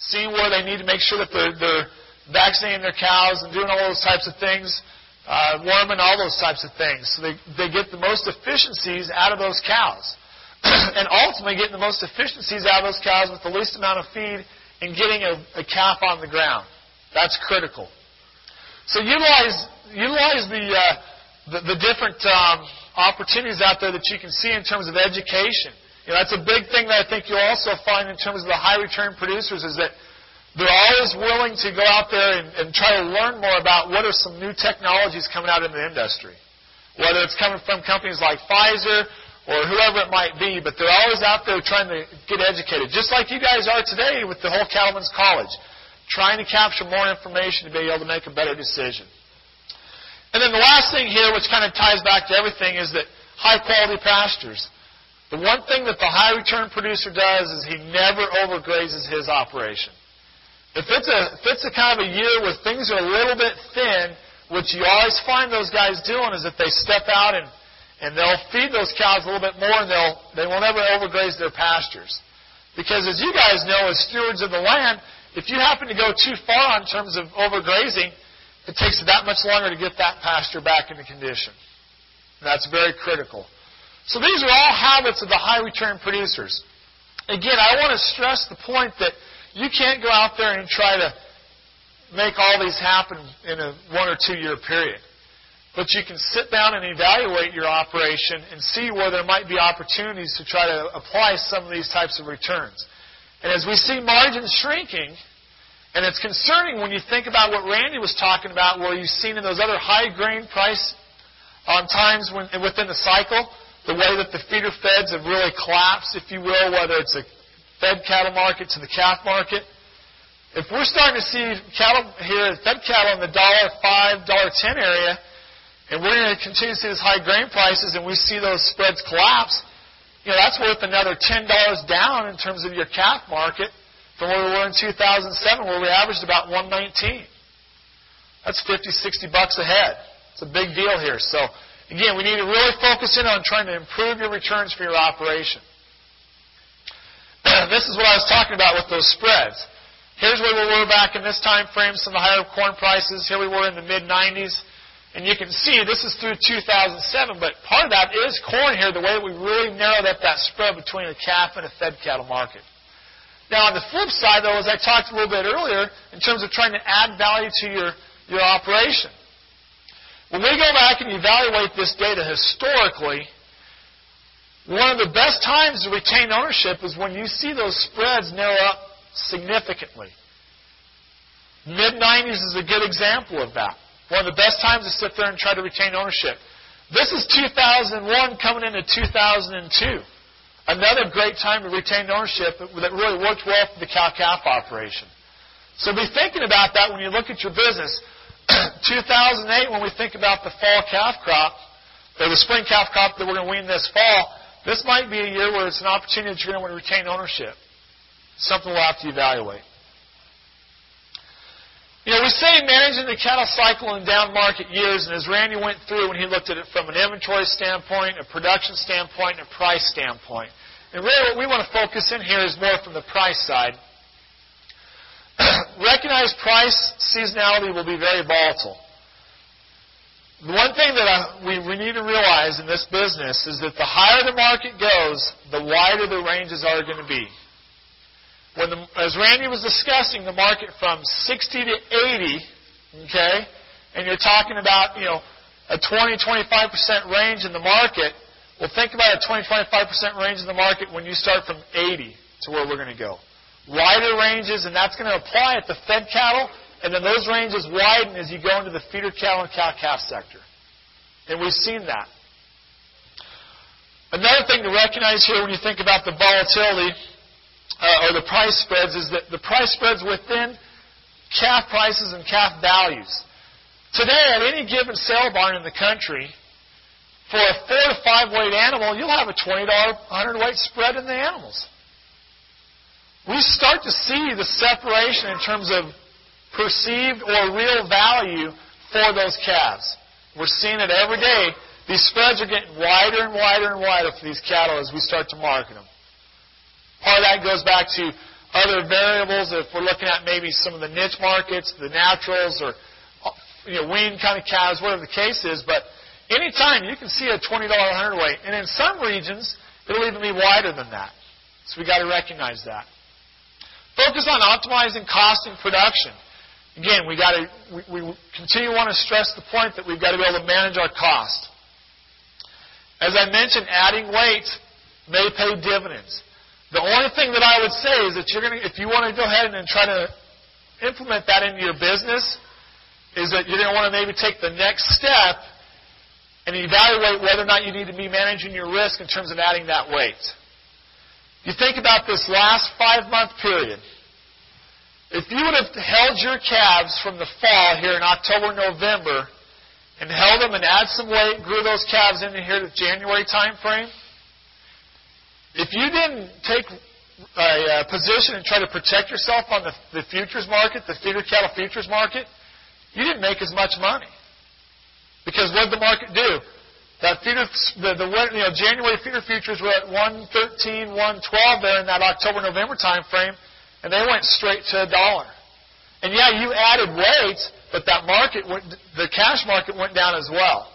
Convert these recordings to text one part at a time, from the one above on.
seeing where they need to make sure that they're vaccinating their cows and doing all those types of things, worming, all those types of things. So they get the most efficiencies out of those cows. And ultimately getting the most efficiencies out of those cows with the least amount of feed and getting a calf on the ground. That's critical. So utilize the different opportunities out there that you can see in terms of education. That's a big thing that I think you'll also find in terms of the high return producers is that they're always willing to go out there and try to learn more about what are some new technologies coming out in the industry. Whether it's coming from companies like Pfizer or whoever it might be, but they're always out there trying to get educated. Just like you guys are today with the whole Cattlemen's College, trying to capture more information to be able to make a better decision. And then the last thing here, which kind of ties back to everything, is that high-quality pastures. The one thing that the high-return producer does is he never overgrazes his operation. If it's a kind of a year where things are a little bit thin, what you always find those guys doing is that they step out and they'll feed those cows a little bit more, and they won't ever overgraze their pastures. Because as you guys know, as stewards of the land, if you happen to go too far in terms of overgrazing, it takes that much longer to get that pasture back into condition. That's very critical. So these are all habits of the high-return producers. Again, I want to stress the point that you can't go out there and try to make all these happen in a 1 or 2 year period. But you can sit down and evaluate your operation and see where there might be opportunities to try to apply some of these types of returns. And as we see margins shrinking, and it's concerning when you think about what Randy was talking about, where you've seen in those other high grain price times within the cycle, the way that the feeder feds have really collapsed, if you will, whether it's a fed cattle market to the calf market. If we're starting to see cattle here, fed cattle in the $1.05, $1.10 area, and we're going to continue to see those high grain prices, and we see those spreads collapse, that's worth another $10 down in terms of your calf market from where we were in 2007, where we averaged about $1.19. That's $50, $60 a head. It's a big deal here. So, again, we need to really focus in on trying to improve your returns for your operation. This is what I was talking about with those spreads. Here's where we were back in this time frame, some of the higher corn prices. Here we were in the mid-90s. And you can see this is through 2007, but part of that is corn here, the way that we really narrowed up that spread between a calf and a fed cattle market. Now, on the flip side, though, as I talked a little bit earlier, in terms of trying to add value to your operation, when we go back and evaluate this data historically, one of the best times to retain ownership is when you see those spreads narrow up significantly. Mid-90s is a good example of that. One of the best times to sit there and try to retain ownership. This is 2001 coming into 2002. Another great time to retain ownership that really worked well for the cow-calf operation. So be thinking about that when you look at your business. 2008, when we think about the fall calf crop, or the spring calf crop that we're going to wean this fall, this might be a year where it's an opportunity that you're going to want to retain ownership. Something we'll have to evaluate. We say managing the cattle cycle in down market years, and as Randy went through when he looked at it from an inventory standpoint, a production standpoint, and a price standpoint. And really what we want to focus in here is more from the price side. Recognize price seasonality will be very volatile. The one thing that we need to realize in this business is that the higher the market goes, the wider the ranges are going to be. As Randy was discussing the market from 60 to 80, okay, and you're talking about, a 20-25% range in the market, well, think about a 20-25% range in the market when you start from 80 to where we're going to go. Wider ranges, and that's going to apply at the fed cattle, and then those ranges widen as you go into the feeder cattle and cow-calf sector. And we've seen that. Another thing to recognize here when you think about the volatility or the price spreads is that the price spreads within calf prices and calf values. Today, at any given sale barn in the country, for a 4 to 5 weight animal, you'll have a $20 100 weight spread in the animals. We start to see the separation in terms of perceived or real value for those calves. We're seeing it every day. These spreads are getting wider and wider and wider for these cattle as we start to market them. Part of that goes back to other variables, if we're looking at maybe some of the niche markets, the naturals, or wean kind of calves, whatever the case is. But anytime you can see a $20 hundredweight, and in some regions, it'll even be wider than that. So we got to recognize that. Focus on optimizing cost and production. Again, we continue to want to stress the point that we've got to be able to manage our cost. As I mentioned, adding weight may pay dividends. The only thing that I would say is that if you want to go ahead and try to implement that into your business, is that you're going to want to maybe take the next step and evaluate whether or not you need to be managing your risk in terms of adding that weight. You think about this last 5-month period. If you would have held your calves from the fall here in October, November, and held them and add some weight, grew those calves into here to the January time frame, if you didn't take a position and try to protect yourself on the futures market, the feeder cattle futures market, you didn't make as much money. Because what did the market do? That feeder, January feeder futures were at 113, 112 there in that October, November time frame, and they went straight to $1. And yeah, you added weight, but that market, the cash market went down as well.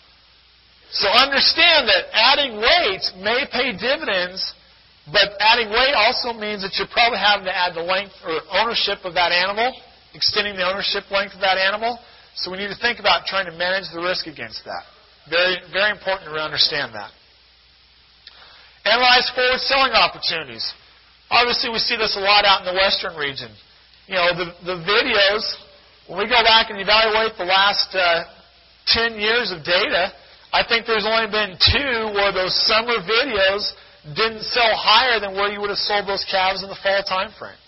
So understand that adding weight may pay dividends, but adding weight also means that you're probably having to add the length or ownership of that animal, extending the ownership length of that animal. So we need to think about trying to manage the risk against that. Very, very important to understand that. Analyze forward selling opportunities. Obviously, we see this a lot out in the western region. The videos, when we go back and evaluate the last 10 years of data, I think there's only been 2 where those summer videos didn't sell higher than where you would have sold those calves in the fall time frame.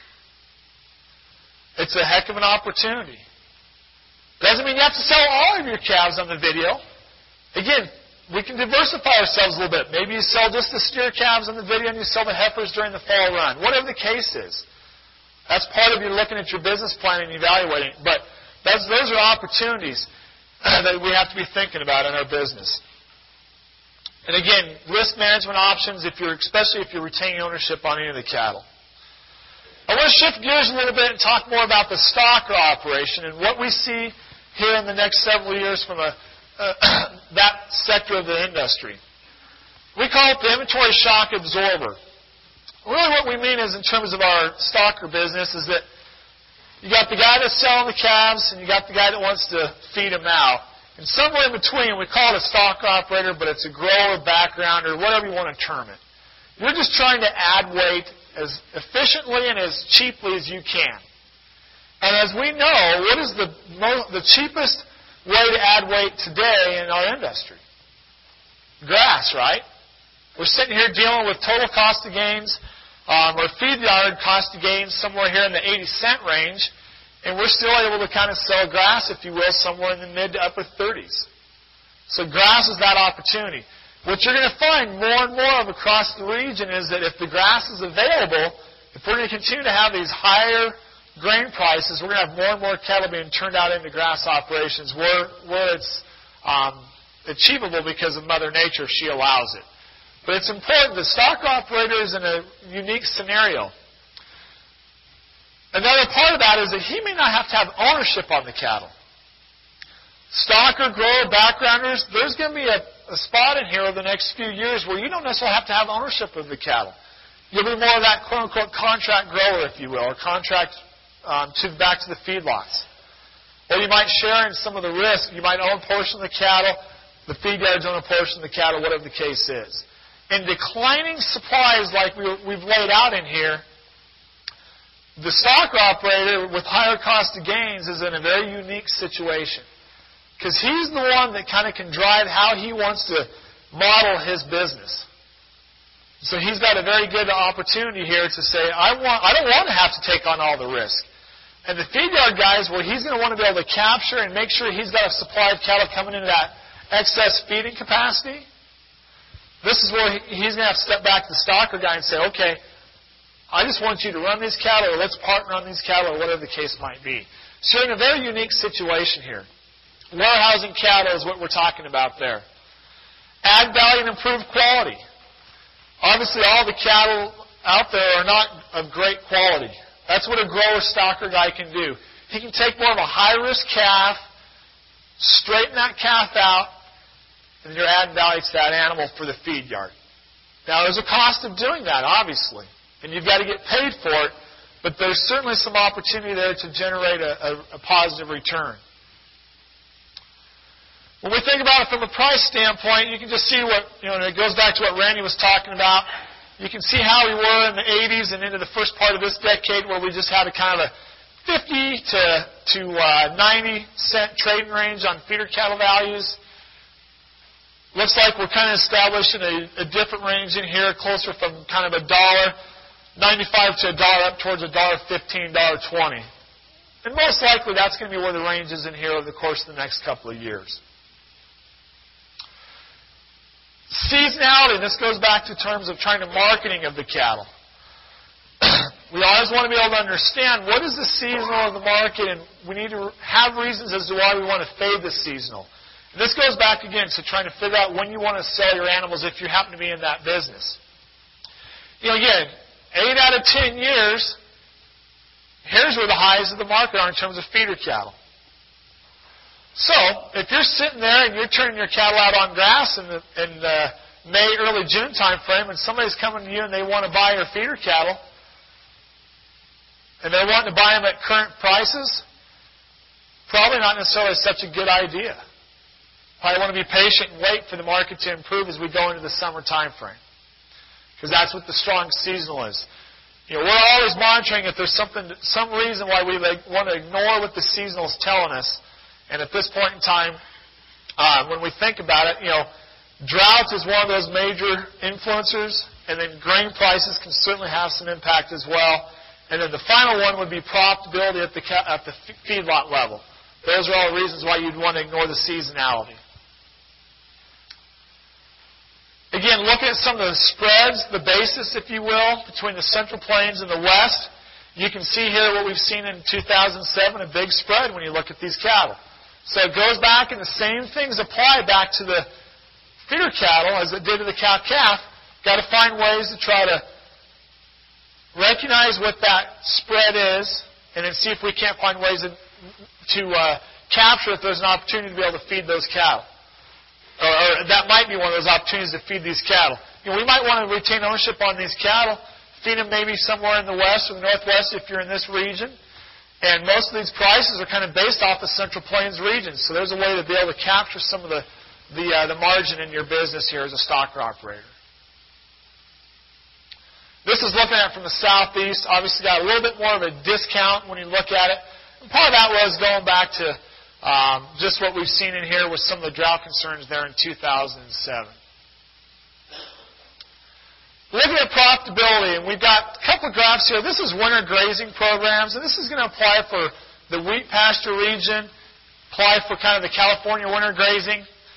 It's a heck of an opportunity. Doesn't mean you have to sell all of your calves on the video. Again, we can diversify ourselves a little bit. Maybe you sell just the steer calves on the video and you sell the heifers during the fall run. Whatever the case is. That's part of you looking at your business plan and evaluating. But those are opportunities that we have to be thinking about in our business. And again, risk management options, especially if you're retaining ownership on any of the cattle. I want to shift gears a little bit and talk more about the stocker operation and what we see here in the next several years from that sector of the industry. We call it the inventory shock absorber. Really what we mean is in terms of our stocker business is that you got the guy that's selling the calves, and you got the guy that wants to feed them out. And somewhere in between, we call it a stocker operator, but it's a grower, backgrounder, whatever you want to term it. You're just trying to add weight as efficiently and as cheaply as you can. And as we know, what is the cheapest way to add weight today in our industry? Grass, right? We're sitting here dealing with total cost of gains. Our feed yard cost of gains somewhere here in the 80-cent range, and we're still able to kind of sell grass, if you will, somewhere in the mid to upper 30s. So grass is that opportunity. What you're going to find more and more of across the region is that if the grass is available, if we're going to continue to have these higher grain prices, we're going to have more and more cattle being turned out into grass operations where it's achievable because of Mother Nature. She allows it. But it's important. The stocker operator is in a unique scenario. Another part of that is that he may not have to have ownership on the cattle. Stocker, grower, backgrounders, there's going to be a spot in here over the next few years where you don't necessarily have to have ownership of the cattle. You'll be more of that quote-unquote contract grower, if you will, or contract back to the feedlots. Or you might share in some of the risk. You might own a portion of the cattle, the feed yards own a portion of the cattle, whatever the case is. In declining supplies like we've laid out in here, the stocker operator with higher cost of gains is in a very unique situation. Because he's the one that kind of can drive how he wants to model his business. So he's got a very good opportunity here to say, I don't want to have to take on all the risk. And the feed yard guys, well, he's going to want to be able to capture and make sure he's got a supply of cattle coming into that excess feeding capacity. This is where he's going to have to step back to the stocker guy and say, okay, I just want you to run these cattle, or let's partner on these cattle, or whatever the case might be. So you're in a very unique situation here. Warehousing cattle is what we're talking about there. Add value and improve quality. Obviously, all the cattle out there are not of great quality. That's what a grower stocker guy can do. He can take more of a high-risk calf, straighten that calf out, and you're adding value to that animal for the feed yard. Now, there's a cost of doing that, obviously, and you've got to get paid for it, but there's certainly some opportunity there to generate a positive return. When we think about it from a price standpoint, you can just see what, and it goes back to what Randy was talking about. You can see how we were in the 80s and into the first part of this decade where we just had a kind of a 50 to 90 cent trading range on feeder cattle values. Looks like we're kind of establishing a different range in here, closer from kind of $1.95 to $1 up towards $1.15, $1.20. And most likely that's going to be where the range is in here over the course of the next couple of years. Seasonality, this goes back to terms of trying to marketing of the cattle. We always want to be able to understand what is the seasonal of the market, and we need to have reasons as to why we want to fade the seasonal. And this goes back again to trying to figure out when you want to sell your animals if you happen to be in that business. Again, 8 out of 10 years, here's where the highs of the market are in terms of feeder cattle. So, if you're sitting there and you're turning your cattle out on grass in the May, early June time frame, and somebody's coming to you and they want to buy your feeder cattle, and they're wanting to buy them at current prices, probably not necessarily such a good idea. Probably want to be patient and wait for the market to improve as we go into the summer time frame, because that's what the strong seasonal is. We're always monitoring if there's some reason why we want to ignore what the seasonal is telling us. And at this point in time, when we think about it, drought is one of those major influencers, and then grain prices can certainly have some impact as well. And then the final one would be profitability at the feedlot level. Those are all the reasons why you'd want to ignore the seasonality. Again, looking at some of the spreads, the basis, if you will, between the Central Plains and the West, you can see here what we've seen in 2007, a big spread when you look at these cattle. So it goes back, and the same things apply back to the feeder cattle as it did to the cow-calf. Got to find ways to try to recognize what that spread is, and then see if we can't find ways to capture if there's an opportunity to be able to feed those cattle. Or that might be one of those opportunities to feed these cattle. We might want to retain ownership on these cattle, feed them maybe somewhere in the west or the northwest if you're in this region. And most of these prices are kind of based off the Central Plains region. So there's a way to be able to capture some of the margin in your business here as a stocker operator. This is looking at it from the southeast. Obviously got a little bit more of a discount when you look at it. And part of that was going back to just what we've seen in here with some of the drought concerns there in 2007. Looking at profitability, and we've got a couple of graphs here. This is winter grazing programs, and this is going to apply for the wheat pasture region, apply for kind of the California winter grazing.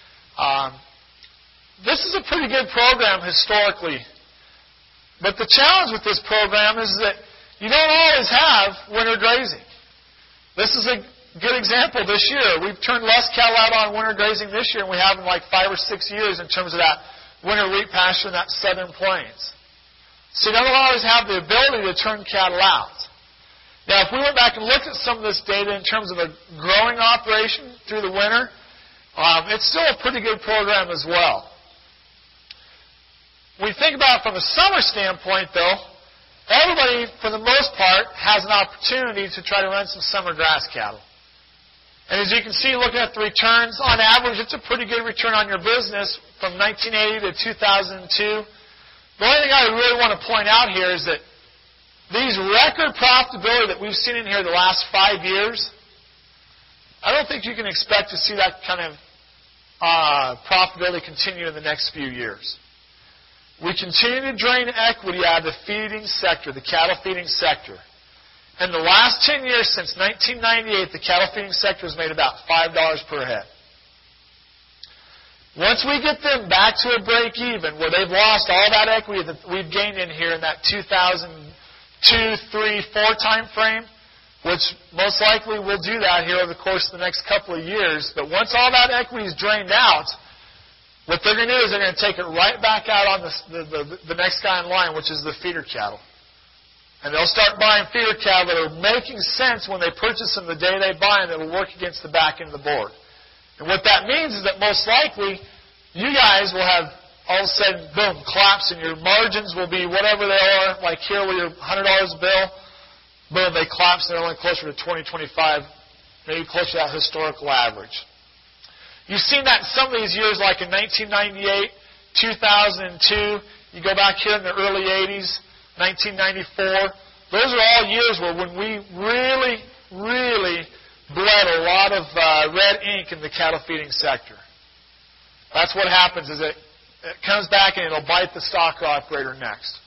This is a pretty good program historically. But the challenge with this program is that you don't always have winter grazing. This is a good example this year. We've turned less cattle out on winter grazing this year than we have in like 5 or 6 years in terms of that winter wheat pasture in that southern plains. So you don't always have the ability to turn cattle out. Now, if we went back and looked at some of this data in terms of a growing operation through the winter, it's still a pretty good program as well. When we think about it from a summer standpoint, though, everybody, for the most part, has an opportunity to try to run some summer grass cattle. And as you can see, looking at the returns, on average, it's a pretty good return on your business from 1980 to 2002. The only thing I really want to point out here is that these record profitability that we've seen in here the last 5 years, I don't think you can expect to see that kind of profitability continue in the next few years. We continue to drain equity out of the feeding sector, the cattle feeding sector. In the last 10 years, since 1998, the cattle feeding sector has made about $5 per head. Once we get them back to a break-even, where they've lost all that equity that we've gained in here in that 2002, 3, 4 time frame, which most likely we'll do that here over the course of the next couple of years, but once all that equity is drained out, what they're going to do is they're going to take it right back out on the next guy in line, which is the feeder cattle. And they'll start buying feeder cattle that are making sense when they purchase them the day they buy them that will work against the back end of the board. And what that means is that most likely you guys will have all of a sudden, boom, collapse, and your margins will be whatever they are, like here where you're $100 a bill, boom, they collapse, and they're only closer to 20, 25, maybe closer to that historical average. You've seen that in some of these years, like in 1998, 2002, you go back here in the early 80s, 1994. Those are all years where when we really, really bled a lot of red ink in the cattle feeding sector. That's what happens is it comes back and it'll bite the stock operator next.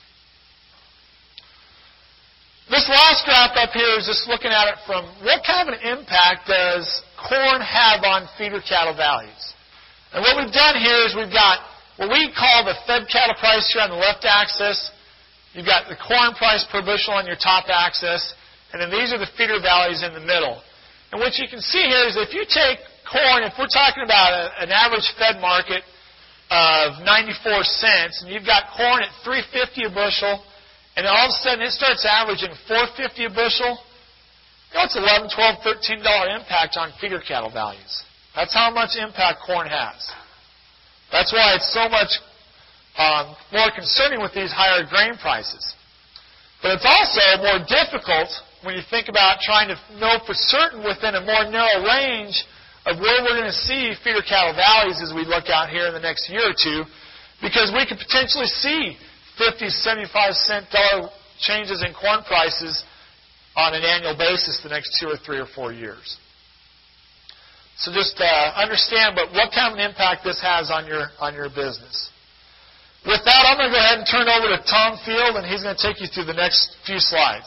This last graph up here is just looking at it from what kind of an impact does corn have on feeder cattle values. And what we've done here is we've got what we call the fed cattle price here on the left axis. You've got the corn price per bushel on your top axis. And then these are the feeder values in the middle. And what you can see here is if you take corn, if we're talking about an average fed market of 94 cents, and you've got corn at $3.50 a bushel, and all of a sudden it starts averaging $4.50 a bushel, you know, it's $11, $12, $13 impact on feeder cattle values. That's how much impact corn has. That's why it's so much more concerning with these higher grain prices. But it's also more difficult when you think about trying to know for certain within a more narrow range of where we're going to see feeder cattle values as we look out here in the next year or two, because we could potentially see 50, 75 cent dollar changes in corn prices on an annual basis the next 2 or 3 or 4 years. So just understand what kind of an impact this has on your business. With that, I'm going to go ahead and turn it over to Tom Field, and he's going to take you through the next few slides.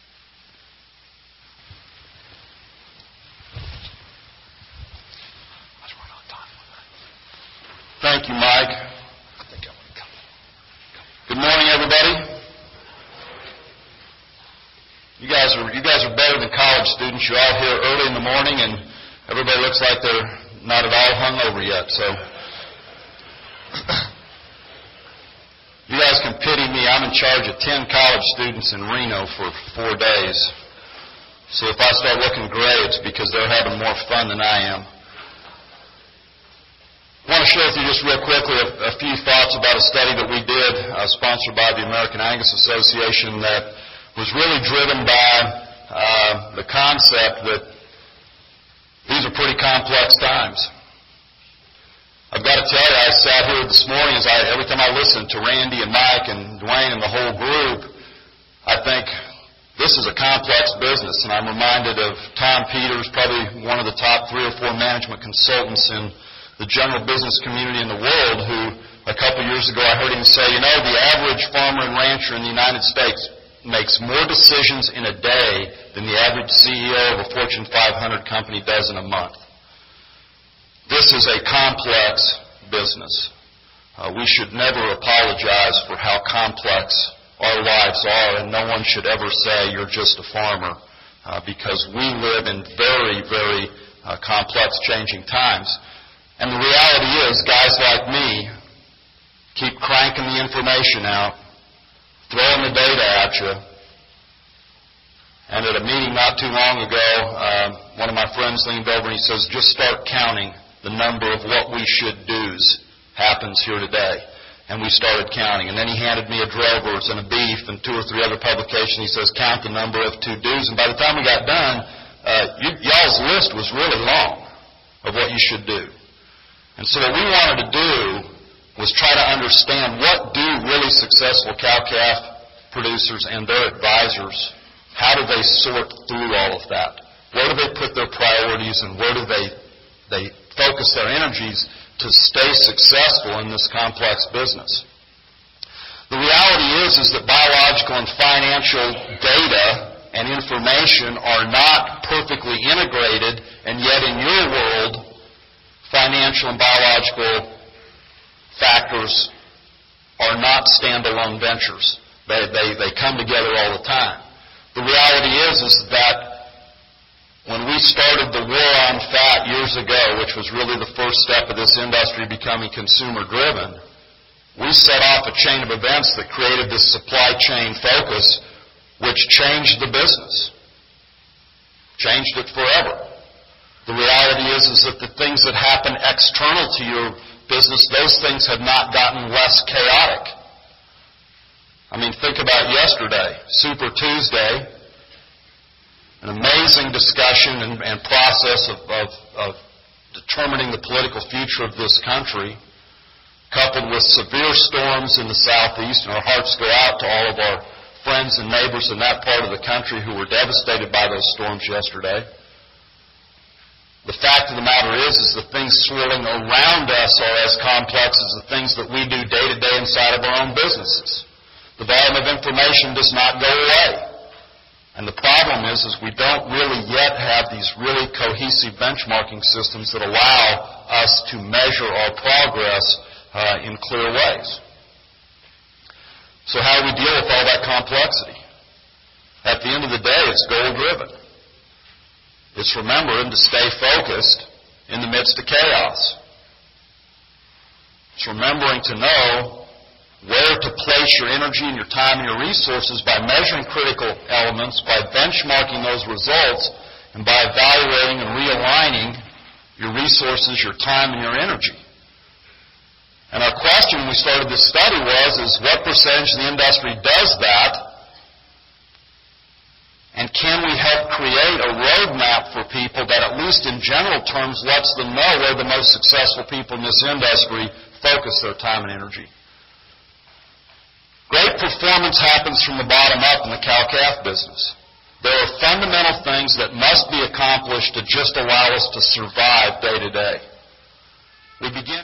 Thank you, Mike. Good morning, everybody. You guys are better than college students. You're all here early in the morning, and everybody looks like they're not at all hungover yet. So you guys can pity me. I'm in charge of 10 college students in Reno for 4 days. So if I start looking gray, it's because they're having more fun than I am. I want to share with you just real quickly a few thoughts about a study that we did, sponsored by the American Angus Association, that was really driven by the concept that these are pretty complex times. I've got to tell you, I sat here this morning, every time I listened to Randy and Mike and Dwayne and the whole group, I think this is a complex business. And I'm reminded of Tom Peters, probably one of the top 3 or 4 management consultants in the general business community in the world, who a couple years ago I heard him say, you know, the average farmer and rancher in the United States makes more decisions in a day than the average CEO of a Fortune 500 company does in a month. This is a complex business. We should never apologize for how complex our lives are, and no one should ever say you're just a farmer, because we live in very, very complex, changing times. And the reality is, guys like me keep cranking the information out, throwing the data at you. And at a meeting not too long ago, one of my friends leaned over and he says, just start counting the number of what we should do's happens here today. And we started counting. And then he handed me a Drovers and a Beef and 2 or 3 other publications. He says, count the number of to-do's. And by the time we got done, y'all's list was really long of what you should do. And so what we wanted to do was try to understand what do really successful cow-calf producers and their advisors, how do they sort through all of that? Where do they put their priorities, and where do they focus their energies to stay successful in this complex business? The reality is that biological and financial data and information are not perfectly integrated, and yet in your world, financial and biological factors are not standalone ventures. They come together all the time. The reality is that when we started the war on fat years ago, which was really the first step of this industry becoming consumer-driven, we set off a chain of events that created this supply chain focus, which changed the business, changed it forever. The reality is that the things that happen external to your business, those things have not gotten less chaotic. I mean, think about yesterday, Super Tuesday, an amazing discussion and process of determining the political future of this country, coupled with severe storms in the southeast, and our hearts go out to all of our friends and neighbors in that part of the country who were devastated by those storms yesterday. The fact of the matter is the things swirling around us are as complex as the things that we do day to day inside of our own businesses. The volume of information does not go away. And the problem is we don't really yet have these really cohesive benchmarking systems that allow us to measure our progress in clear ways. So how do we deal with all that complexity? At the end of the day, it's goal-driven. It's remembering to stay focused in the midst of chaos. It's remembering to know where to place your energy and your time and your resources by measuring critical elements, by benchmarking those results, and by evaluating and realigning your resources, your time, and your energy. And our question when we started this study was what percentage of the industry does that? And can we help create a roadmap for people that, at least in general terms, lets them know where the most successful people in this industry focus their time and energy? Great performance happens from the bottom up in the cow-calf business. There are fundamental things that must be accomplished to just allow us to survive day to day. We begin